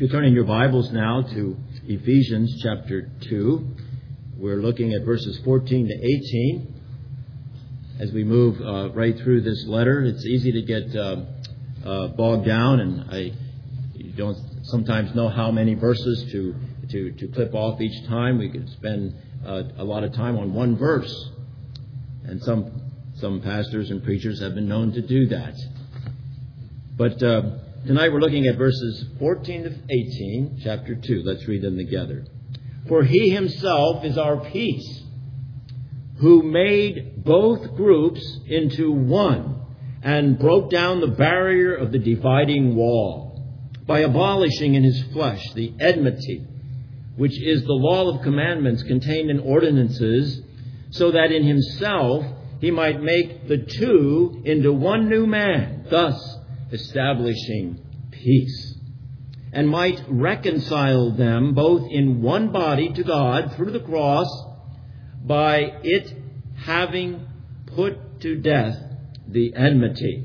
If you turn in your Bibles now to Ephesians chapter 2, we're looking at verses 14 to 18. As we move right through this letter, it's easy to get bogged down, and you don't sometimes know how many verses to clip off each time. We could spend a lot of time on one verse, and some pastors and preachers have been known to do that. But tonight we're looking at verses 14 to 18, chapter 2. Let's read them together. For he himself is our peace, who made both groups into one and broke down the barrier of the dividing wall by abolishing in his flesh the enmity, which is the law of commandments contained in ordinances, so that in himself he might make the two into one new man, thus establishing peace, and might reconcile them both in one body to God through the cross, by it having put to death the enmity.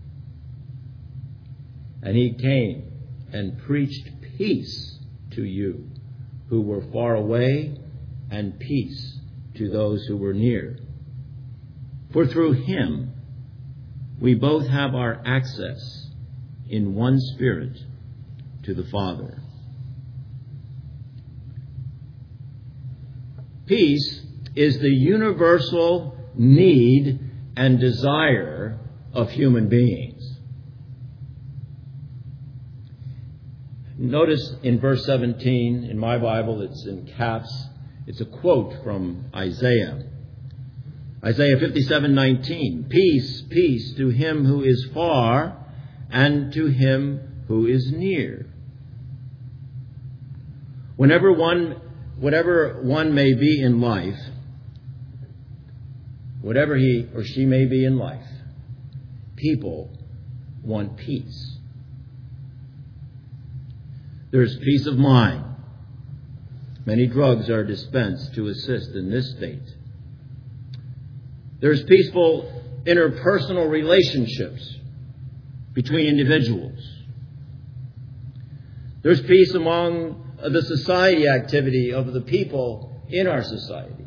And he came and preached peace to you who were far away, and peace to those who were near. For through him we both have our access in one Spirit to the Father. Peace is the universal need and desire of human beings. Notice in verse 17, in my Bible, it's in caps. It's a quote from Isaiah. Isaiah 57:19. Peace, peace to him who is far and to him who is near. Whatever one may be in life, whatever he or she may be in life, people want peace. There's peace of mind. Many drugs are dispensed to assist in this state. There's peaceful interpersonal relationships between individuals. There's peace among the society activity of the people in our society.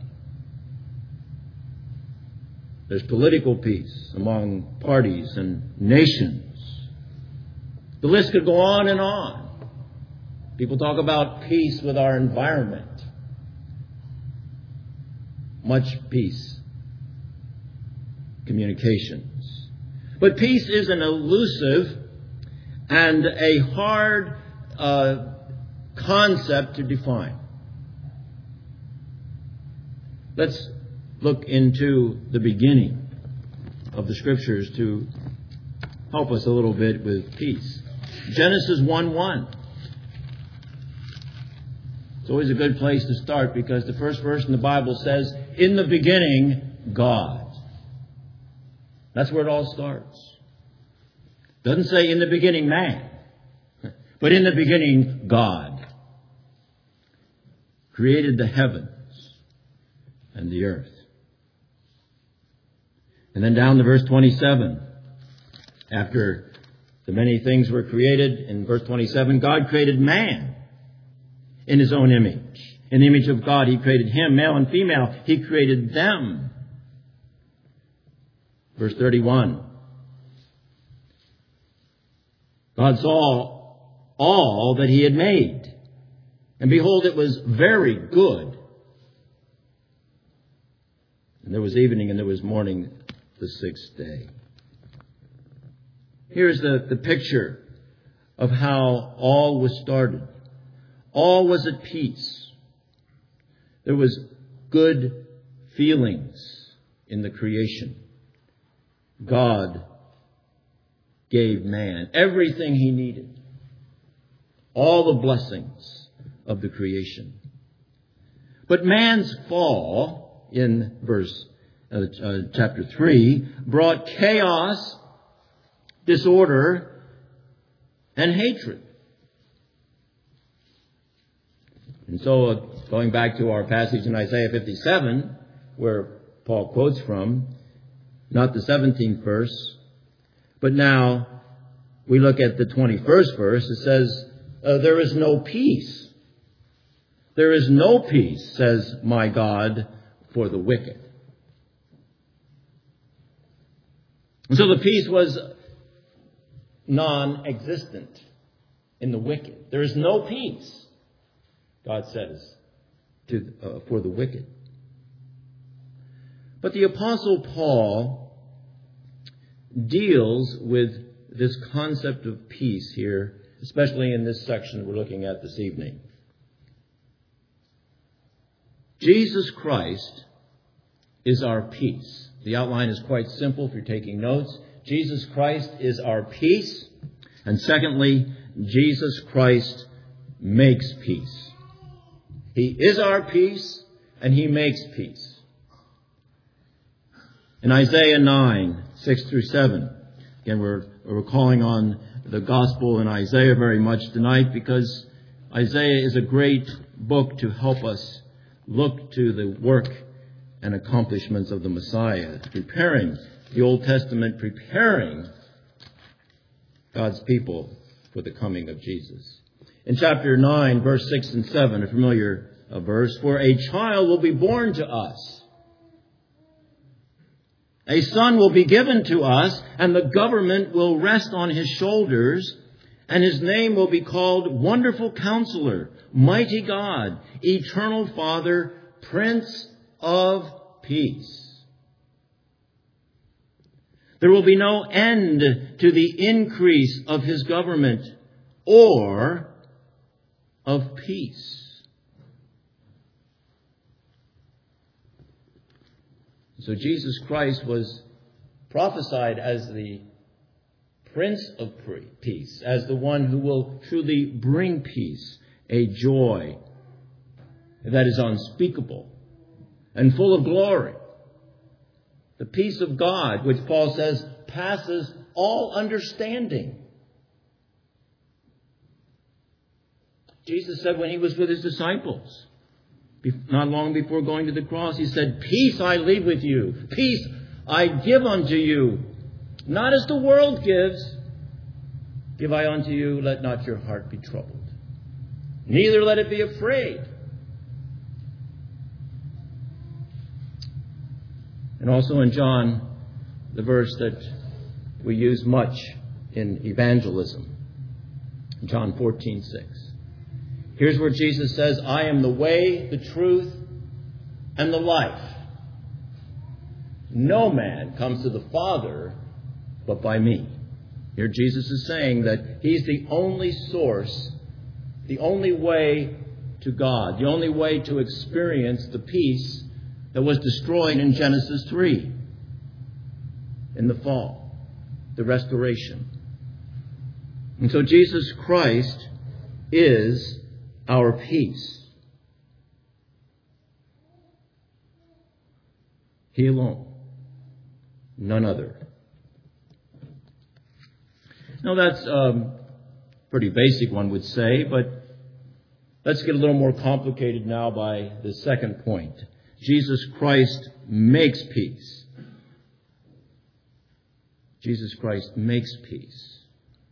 There's political peace among parties and nations. The list could go on and on. People talk about peace with our environment. Much peace. Communications. But peace is an elusive and a hard concept to define. Let's look into the beginning of the Scriptures to help us a little bit with peace. Genesis 1:1. It's always a good place to start because the first verse in the Bible says, "In the beginning, God." That's where it all starts. It doesn't say in the beginning man, but in the beginning God created the heavens and the earth. And then down to verse 27. After the many things were created, in verse 27, God created man in his own image. In the image of God, he created him, male and female. He created them. Verse 31. God saw all that he had made, and behold, it was very good. And there was evening and there was morning the sixth day. Here's the picture of how all was started. All was at peace. There was good feelings in the creation. God gave man everything he needed. All the blessings of the creation. But man's fall, in chapter 3, brought chaos, disorder, and hatred. And so, going back to our passage in Isaiah 57, where Paul quotes from, not the 17th verse, but now we look at the 21st verse. It says, there is no peace. There is no peace, says my God, for the wicked. And so the peace was non-existent in the wicked. There is no peace, God says, for the wicked. But the Apostle Paul deals with this concept of peace here, especially in this section we're looking at this evening. Jesus Christ is our peace. The outline is quite simple if you're taking notes. Jesus Christ is our peace. And secondly, Jesus Christ makes peace. He is our peace and He makes peace. In Isaiah 9, 6 through 7, again, we're calling on the gospel in Isaiah very much tonight because Isaiah is a great book to help us look to the work and accomplishments of the Messiah, preparing the Old Testament, preparing God's people for the coming of Jesus. In chapter 9, verse 6 and 7, a familiar verse, for a child will be born to us. A son will be given to us, and the government will rest on his shoulders, and his name will be called Wonderful Counselor, Mighty God, Eternal Father, Prince of Peace. There will be no end to the increase of his government or of peace. So Jesus Christ was prophesied as the Prince of Peace, as the one who will truly bring peace, a joy that is unspeakable and full of glory. The peace of God, which Paul says passes all understanding. Jesus said when He was with His disciples, not long before going to the cross, He said, peace I leave with you. Peace I give unto you. Not as the world gives, give I unto you. Let not your heart be troubled. Neither let it be afraid. And also in John, the verse that we use much in evangelism, John 14:6. Here's where Jesus says, I am the way, the truth, and the life. No man comes to the Father but by me. Here Jesus is saying that He's the only source, the only way to God, the only way to experience the peace that was destroyed in Genesis 3 in the fall, the restoration. And so Jesus Christ is our peace. He alone. None other. Now that's pretty basic, one would say, but let's get a little more complicated now by the second point. Jesus Christ makes peace. Jesus Christ makes peace.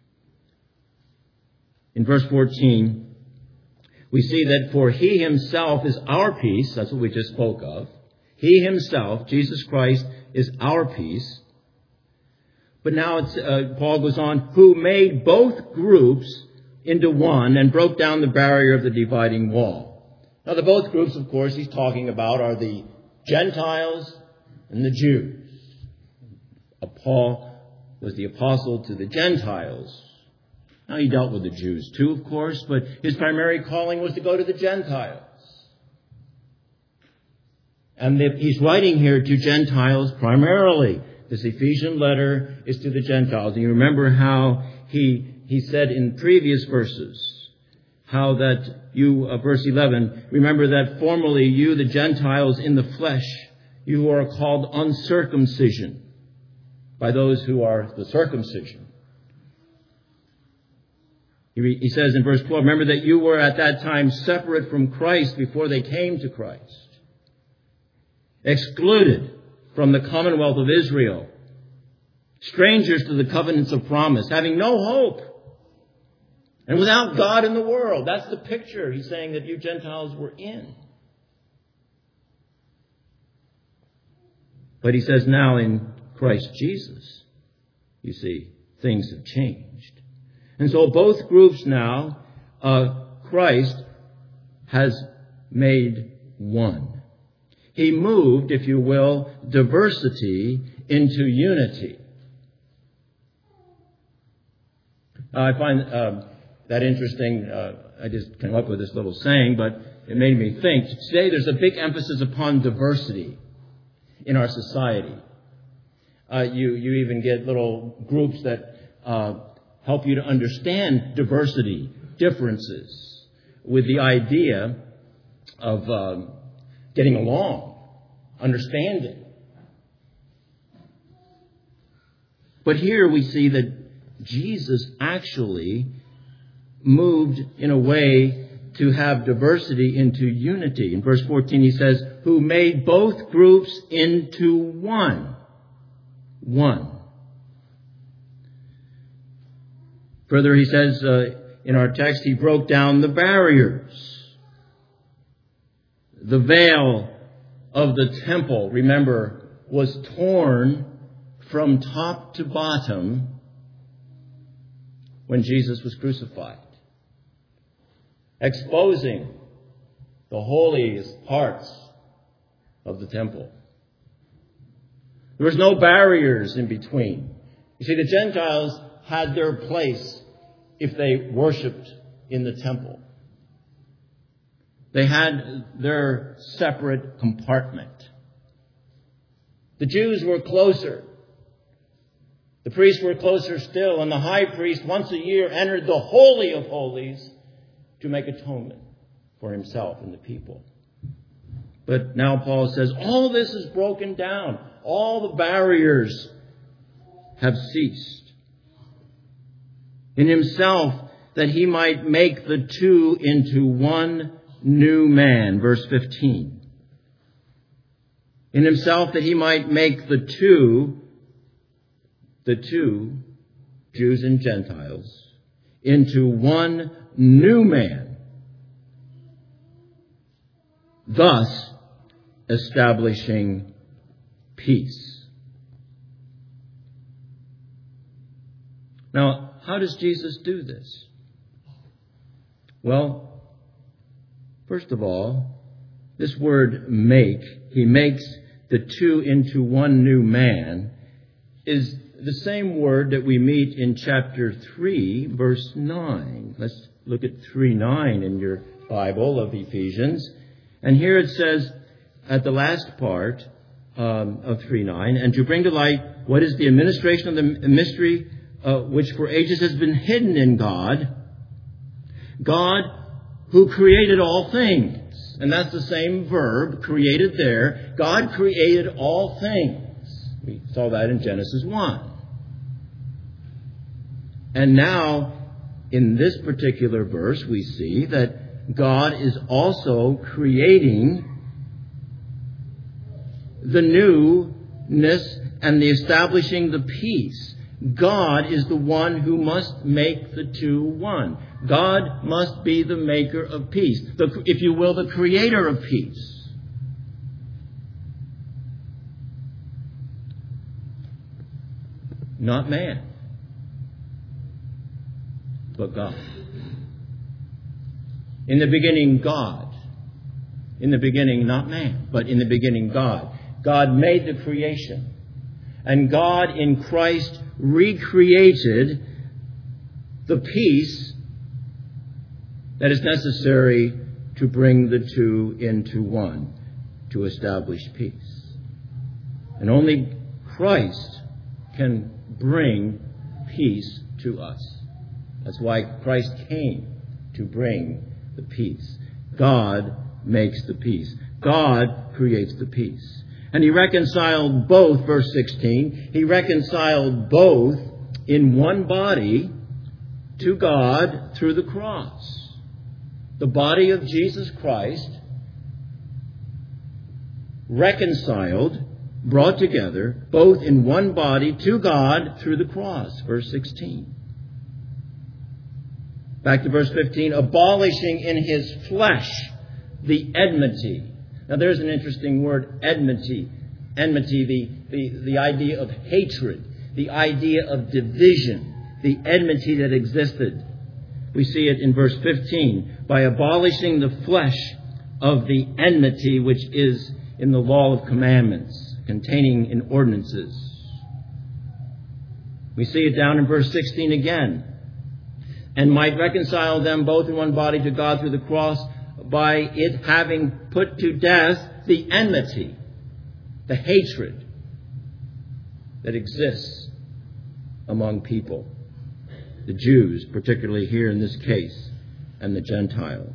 In verse 14, we see that for He Himself is our peace. That's what we just spoke of. He Himself, Jesus Christ, is our peace. But now Paul goes on, who made both groups into one and broke down the barrier of the dividing wall. Now the both groups, of course, he's talking about are the Gentiles and the Jews. Paul was the apostle to the Gentiles. Now, he dealt with the Jews too, of course, but his primary calling was to go to the Gentiles. And he's writing here to Gentiles primarily. This Ephesian letter is to the Gentiles. And you remember how he said in previous verses, how that you, verse 11, remember that formerly you, the Gentiles in the flesh, you who are called uncircumcision by those who are the circumcision. He says in verse 12, remember that you were at that time separate from Christ before they came to Christ. Excluded from the commonwealth of Israel. Strangers to the covenants of promise, having no hope and without God in the world. That's the picture he's saying that you Gentiles were in. But he says now in Christ Jesus, you see, things have changed. And so both groups now, Christ has made one. He moved, if you will, diversity into unity. I find that interesting. I just came up with this little saying, but it made me think. Today there's a big emphasis upon diversity in our society. You even get little groups that help you to understand diversity, differences, with the idea of getting along, understanding. But here we see that Jesus actually moved in a way to have diversity into unity. In verse 14 he says, who made both groups into one. One. Further he says in our text, he broke down the barriers. The veil of the temple, remember, was torn from top to bottom when Jesus was crucified, exposing the holiest parts of the temple. There was no barriers in between. You see, the Gentiles had their place if they worshipped in the temple. They had their separate compartment. The Jews were closer. The priests were closer still, and the high priest once a year entered the Holy of Holies to make atonement for himself and the people. But now Paul says, all this is broken down. All the barriers have ceased. In himself, that he might make the two into one new man. Verse 15. In himself, that he might make the two, Jews and Gentiles, into one new man, thus establishing peace. Now, how does Jesus do this? Well, first of all, this word make, he makes the two into one new man, is the same word that we meet in chapter 3, verse 9. Let's look at 3:9 in your Bible of Ephesians. And here it says, at the last part of 3:9, and to bring to light what is the administration of the mystery which for ages has been hidden in God, God who created all things. And that's the same verb, created there. God created all things. We saw that in Genesis 1. And now, in this particular verse, we see that God is also creating the newness and the establishing the peace. God is the one who must make the two one. God must be the maker of peace. If you will, the creator of peace. Not man, but God. In the beginning, God. In the beginning, not man, but in the beginning, God. God made the creation. And God in Christ recreated the peace that is necessary to bring the two into one, to establish peace. And only Christ can bring peace to us. That's why Christ came, to bring the peace. God makes the peace. God creates the peace. And he reconciled both, verse 16, he reconciled both in one body to God through the cross. The body of Jesus Christ, reconciled, brought together, both in one body to God through the cross, verse 16. Back to verse 15, abolishing in his flesh the enmity. Now there's an interesting word, enmity. Enmity, the idea of hatred, the idea of division, the enmity that existed. We see it in verse 15, by abolishing the flesh of the enmity which is in the law of commandments, containing in ordinances. We see it down in verse 16 again. And might reconcile them both in one body to God through the cross, by it having put to death the enmity, the hatred that exists among people. The Jews, particularly here in this case, and the Gentiles.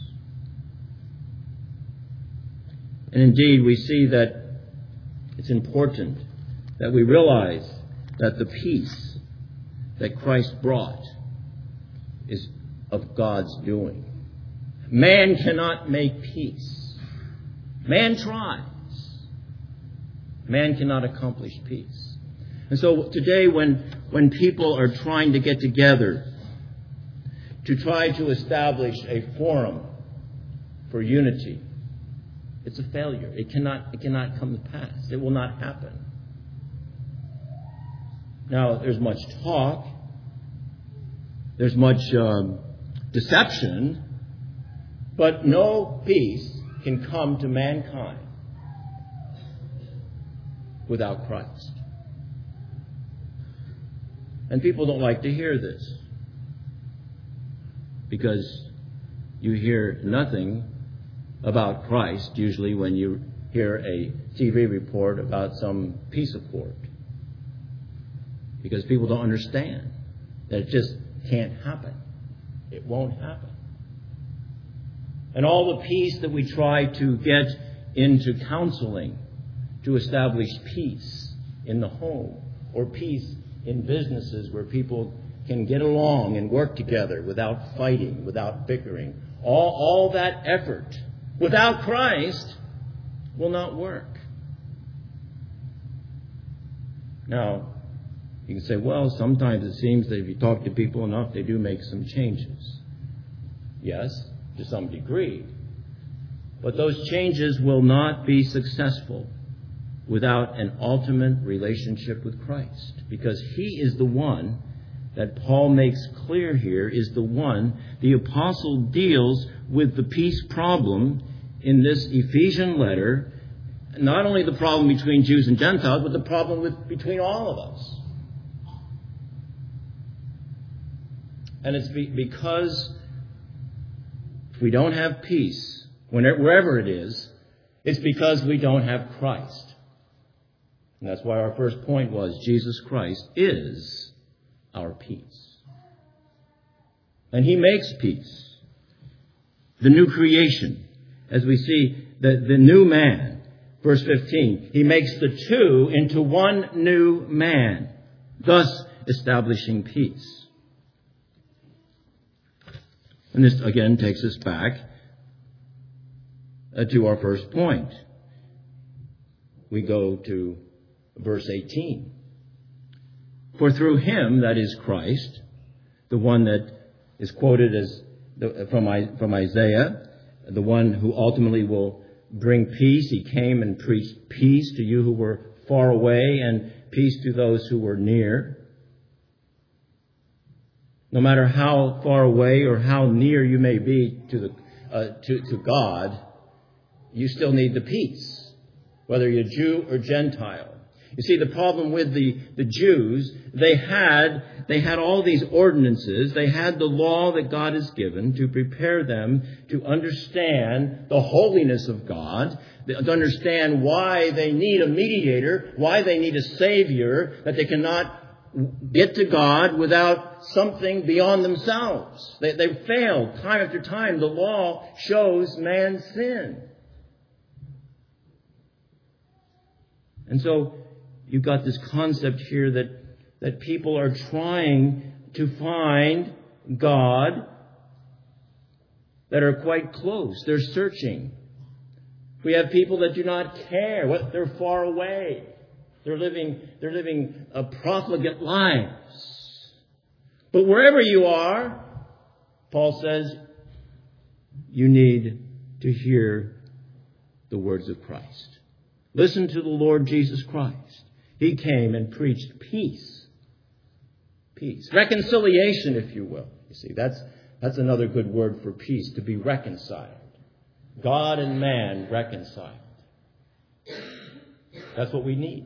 And indeed, we see that it's important that we realize that the peace that Christ brought is of God's doing. Man cannot make peace. Man tries. Man cannot accomplish peace. And so today when people are trying to get together to try to establish a forum for unity, it's a failure. It cannot come to pass. It will not happen. Now, there's much talk. There's much deception. But no peace can come to mankind without Christ. And people don't like to hear this, because you hear nothing about Christ usually when you hear a TV report about some peace accord. Because people don't understand that it just can't happen. It won't happen. And all the peace that we try to get into counseling to establish peace in the home or peace in businesses where people can get along and work together without fighting, without bickering. All that effort without Christ will not work. Now, you can say, well, sometimes it seems that if you talk to people enough, they do make some changes. Yes, to some degree. But those changes will not be successful without an ultimate relationship with Christ. Because He is the one that Paul makes clear here, is the one the apostle deals with the peace problem in this Ephesian letter. Not only the problem between Jews and Gentiles, but the problem between all of us. And it's because if we don't have peace, wherever it is, it's because we don't have Christ. And that's why our first point was Jesus Christ is our peace. And He makes peace. The new creation, as we see the new man, verse 15, He makes the two into one new man, thus establishing peace. And this again takes us back to our first point. We go to verse 18. For through Him, that is Christ, the one that is quoted as from Isaiah, the one who ultimately will bring peace. He came and preached peace to you who were far away and peace to those who were near. No matter how far away or how near you may be to God, you still need the peace, whether you're Jew or Gentile. You see, the problem with the Jews, they had all these ordinances. They had the law that God has given to prepare them to understand the holiness of God, to understand why they need a mediator, why they need a Savior, that they cannot get to God without something beyond themselves. They failed time after time. The law shows man's sin. And so you've got this concept here that people are trying to find God that are quite close. They're searching. We have people that do not care. They're far away. They're living profligate lives. But wherever you are, Paul says, you need to hear the words of Christ. Listen to the Lord Jesus Christ. He came and preached peace. Peace. Reconciliation, if you will. You see, that's another good word for peace, to be reconciled. God and man reconciled. That's what we need.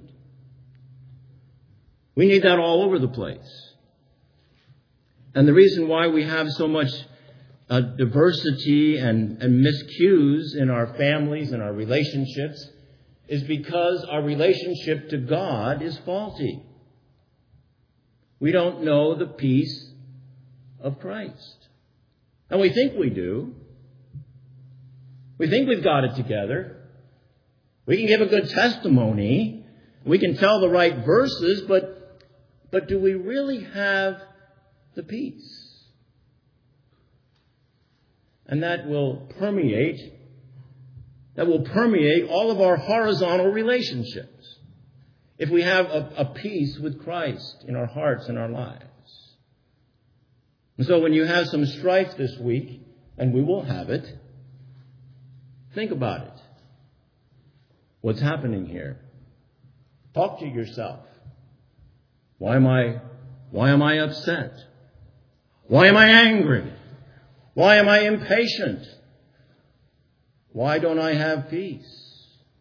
We need that all over the place. And the reason why we have so much diversity and miscues in our families and our relationships is because our relationship to God is faulty. We don't know the peace of Christ. And we think we do. We think we've got it together. We can give a good testimony. We can tell the right verses, but do we really have the peace? And that will permeate all of our horizontal relationships if we have a peace with Christ in our hearts and our lives. And so when you have some strife this week, and we will have it, think about it. What's happening here? Talk to yourself. Why am I upset? Why am I angry? Why am I impatient? Why don't I have peace?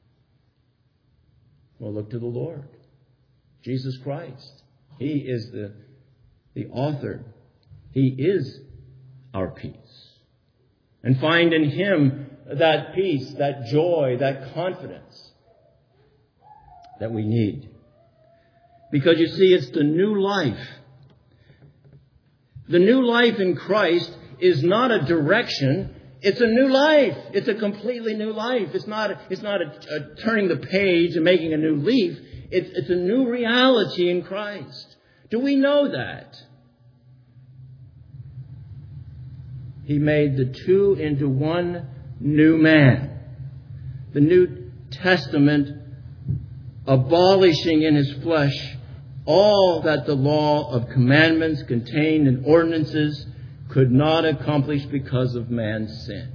Well, look to the Lord, Jesus Christ. He is the author. He is our peace. And find in Him that peace, that joy, that confidence that we need. Because you see, it's the new life. The new life in Christ is not a direction. It's a new life. It's a completely new life. It's not a turning the page and making a new leaf. It's a new reality in Christ. Do we know that? He made the two into one new man. The New Testament abolishing in His flesh all that the law of commandments contained in ordinances could not accomplish because of man's sin.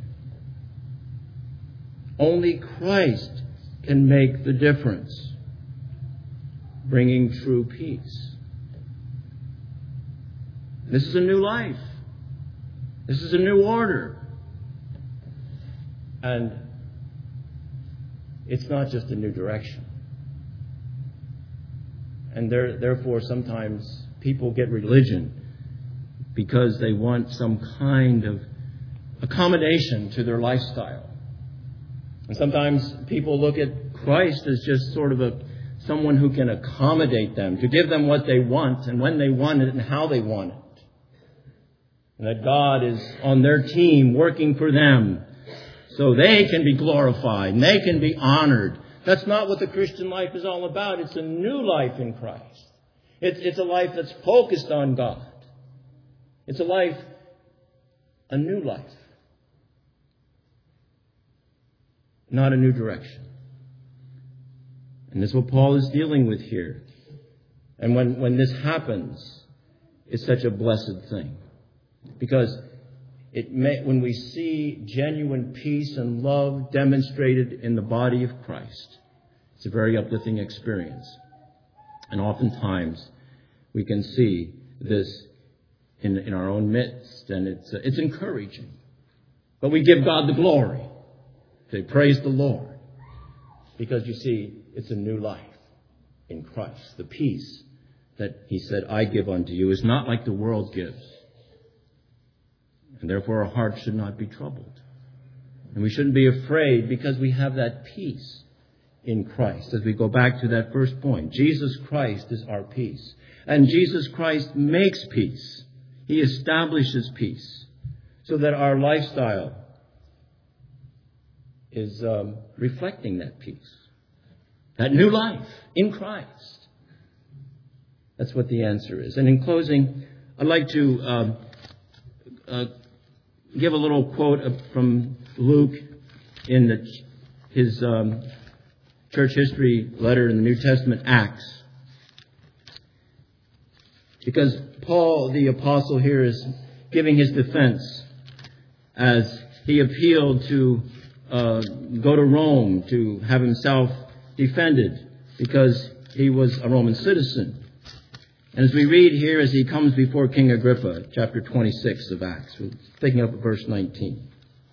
Only Christ can make the difference, bringing true peace. This is a new life. This is a new order. And it's not just a new direction. And therefore, sometimes people get religion because they want some kind of accommodation to their lifestyle. And sometimes people look at Christ as just sort of someone who can accommodate them, to give them what they want and when they want it and how they want it. And that God is on their team working for them so they can be glorified and they can be honored. That's not what the Christian life is all about. It's a new life in Christ. It's a life that's focused on God. It's a new life. Not a new direction. And this is what Paul is dealing with here. And when this happens, it's such a blessed thing. Because when we see genuine peace and love demonstrated in the body of Christ, it's a very uplifting experience. And oftentimes we can see this in our own midst, and it's encouraging. But we give God the glory. Say, praise the Lord. Because you see, it's a new life in Christ. The peace that He said, I give unto you, is not like the world gives. And therefore our hearts should not be troubled. And we shouldn't be afraid because we have that peace in Christ. As we go back to that first point, Jesus Christ is our peace. And Jesus Christ makes peace. He establishes peace so that our lifestyle is reflecting that peace. That new life in Christ. That's what the answer is. And in closing, I'd like to give a little quote from Luke in his church history letter in the New Testament, Acts. Because Paul, the apostle here, is giving his defense as he appealed to go to Rome to have himself defended because he was a Roman citizen. And as we read here, as he comes before King Agrippa, chapter 26 of Acts, we're picking up at verse 19.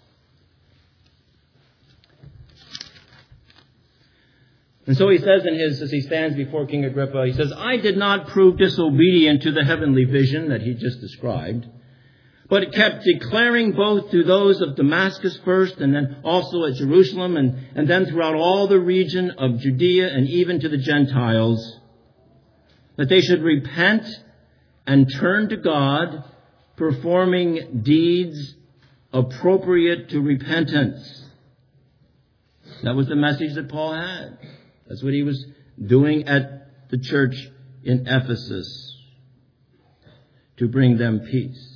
And so he says as he stands before King Agrippa, he says, I did not prove disobedient to the heavenly vision that he just described, but kept declaring both to those of Damascus first and then also at Jerusalem and then throughout all the region of Judea and even to the Gentiles, that they should repent and turn to God, performing deeds appropriate to repentance. That was the message that Paul had. That's what he was doing at the church in Ephesus, to bring them peace.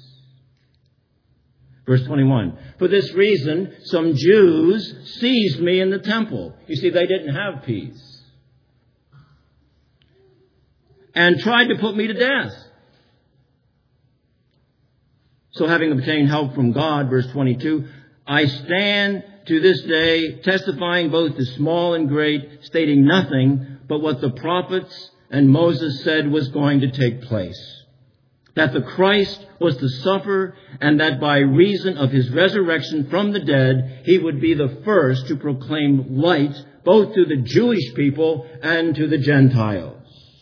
Verse 21, for this reason, some Jews seized me in the temple. You see, they didn't have peace. And tried to put me to death. So having obtained help from God, verse 22, I stand to this day testifying both to small and great, stating nothing but what the prophets and Moses said was going to take place. That the Christ was to suffer, and that by reason of his resurrection from the dead, he would be the first to proclaim light both to the Jewish people and to the Gentiles.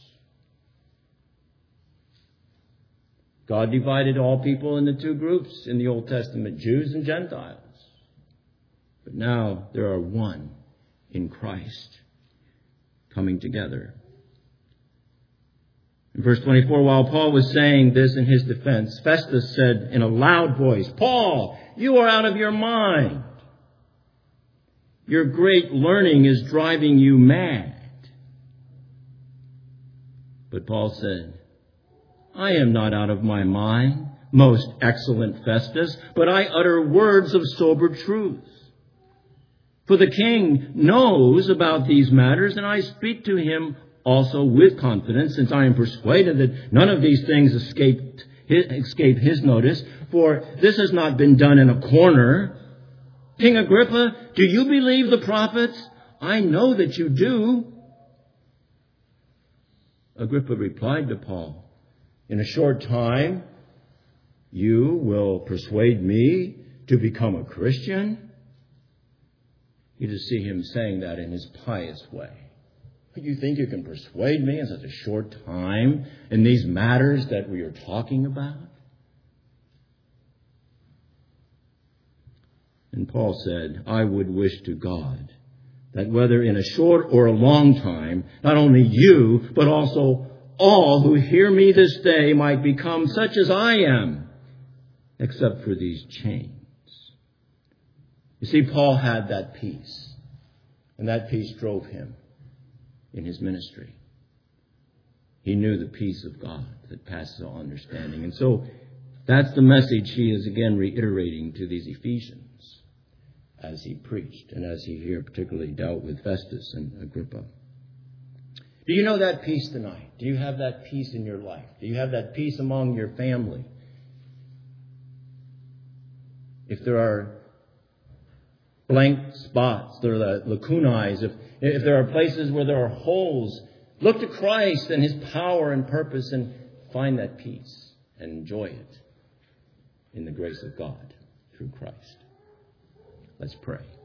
God divided all people into two groups in the Old Testament, Jews and Gentiles. But now there are one in Christ coming together. In verse 24, while Paul was saying this in his defense, Festus said in a loud voice, Paul, you are out of your mind. Your great learning is driving you mad. But Paul said, I am not out of my mind, most excellent Festus, but I utter words of sober truth. For the king knows about these matters, and I speak to him also with confidence, since I am persuaded that none of these things escape his notice, for this has not been done in a corner. King Agrippa, do you believe the prophets? I know that you do. Agrippa replied to Paul, in a short time, you will persuade me to become a Christian? You just see him saying that in his pious way. You think you can persuade me in such a short time in these matters that we are talking about? And Paul said, I would wish to God that whether in a short or a long time, not only you, but also all who hear me this day might become such as I am, except for these chains. You see, Paul had that peace, and that peace drove him in his ministry. He knew the peace of God that passes all understanding. And so that's the message he is again reiterating to these Ephesians as he preached and as he here particularly dealt with Festus and Agrippa. Do you know that peace tonight? Do you have that peace in your life? Do you have that peace among your family? If there are blank spots, there are lacunae, if there are places where there are holes, look to Christ and his power and purpose and find that peace and enjoy it in the grace of God through Christ. Let's pray.